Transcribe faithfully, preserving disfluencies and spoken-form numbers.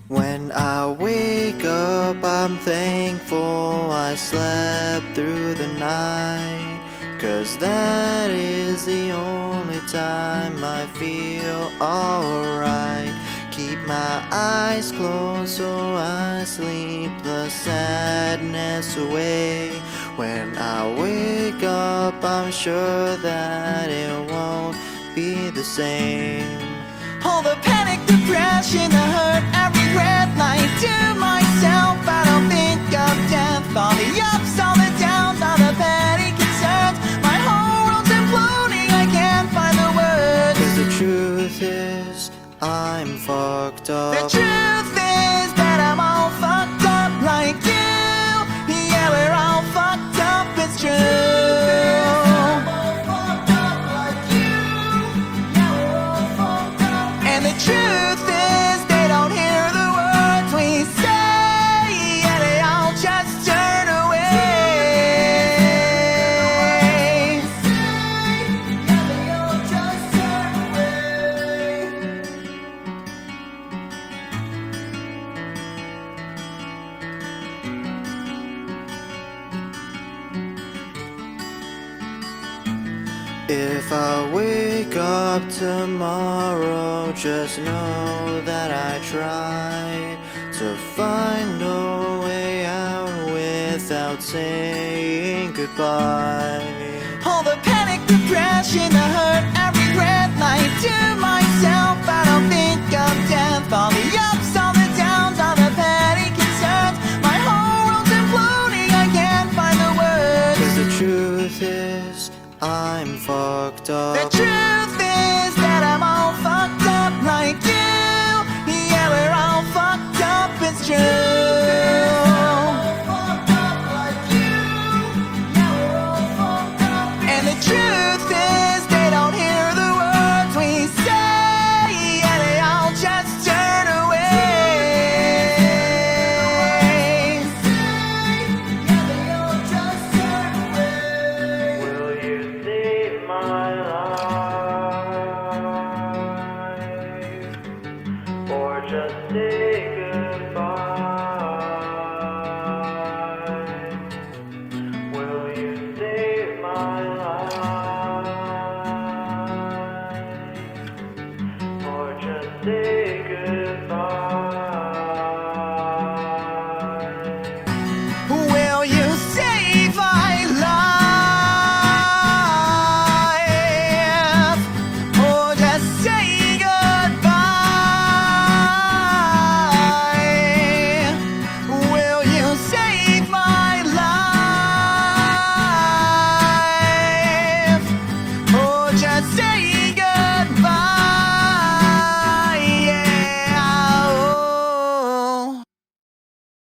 When I wake up, I'm thankful I slept through the night, 'cause that is the only time I feel alright. Keep my eyes closed so I sleep the sadness away. When I wake up, I'm sure that it won't be the same. All the panic, depression, the hurt, I regret, lying to myself. I don't think of death. All the ups, all the downs, all the petty concerns. My whole world's imploding, I can't find the words. 'Cause the truth is, I'm fucked up. The truth is that I'm all fucked up like you. Yeah, we're all fucked up, it's true. And the truth is, they don't hear the words we say, and they all just turn away. If I wake up tomorrow, just know that I tried to find a way out without saying goodbye. All the panic, depression, the hurt, I regret, lying to myself. I don't think of death. All the ups, all the downs, all the petty concerns. My whole world's imploding, I can't find the words. 'Cause the truth is, I'm fucked up. The truth is that I'm all fucked up like you. Yeah, we're all fucked up, it's true. And the truth is, they don't hear the words we say, and they all just turn away. Will you save my life, or just take